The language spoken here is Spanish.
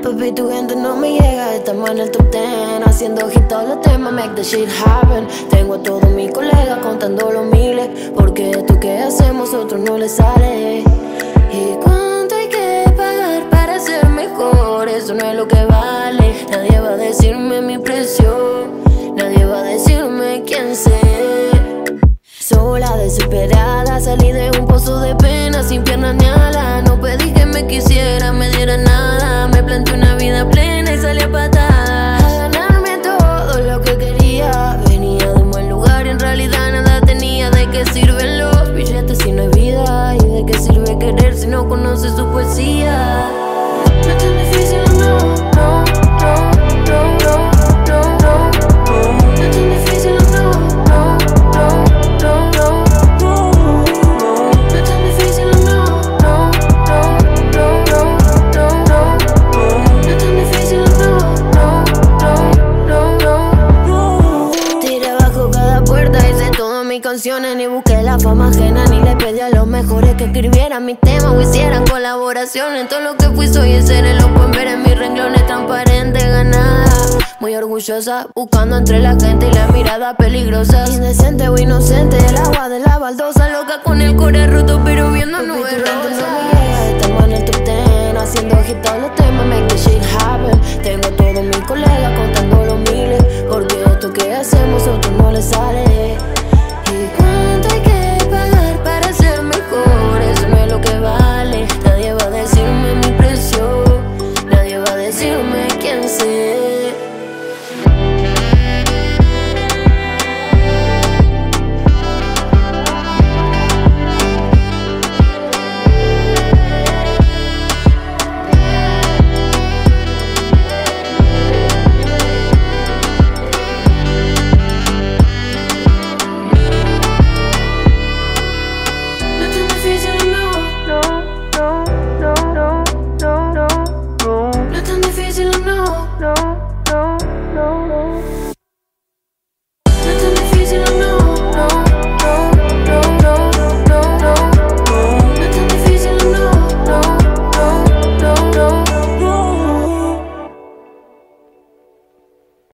Papi, tu gente no me llega, estamos en el top 10, haciendo hit todos los temas, make the shit happen. Tengo a todos mis colegas contando los miles, porque esto que hacemos a otros no les sale. ¿Y cuánto hay que pagar para ser mejor? Eso no es lo que vale. Nadie va a decirme mi precio, nadie va a decirme quién sé. Sola, desesperada, salí de un pozo de pena, sin piernas ni alas. No pedí que me quisiera, me diera nada. Me planteé una vida plena y salí a patadas a ganarme todo lo que quería. Venía de un buen lugar y en realidad nada tenía. ¿De qué sirven los billetes si no hay vida? ¿Y de qué sirve querer si no conoces su poesía? No es tan difícil, no, no, no, no, no, no, no. No es tan difícil, no, no, no. Canciones, ni busqué la fama ajena, ni le pedí a los mejores que escribieran mis temas o hicieran colaboraciones. Todo lo que fui, soy y seré, lo pueden ver en mis renglones, transparente, ganada. Muy orgullosa, buscando entre la gente y la mirada peligrosa. Indecente o inocente, el agua de la baldosa. Loca con el core roto, pero viendo nubes rosas. Estamos en el top 10, haciendo hit todos los temas, make the shit happen. Tengo a todos mis colegas contando los miles, porque esto que hacemos a otros no les sale.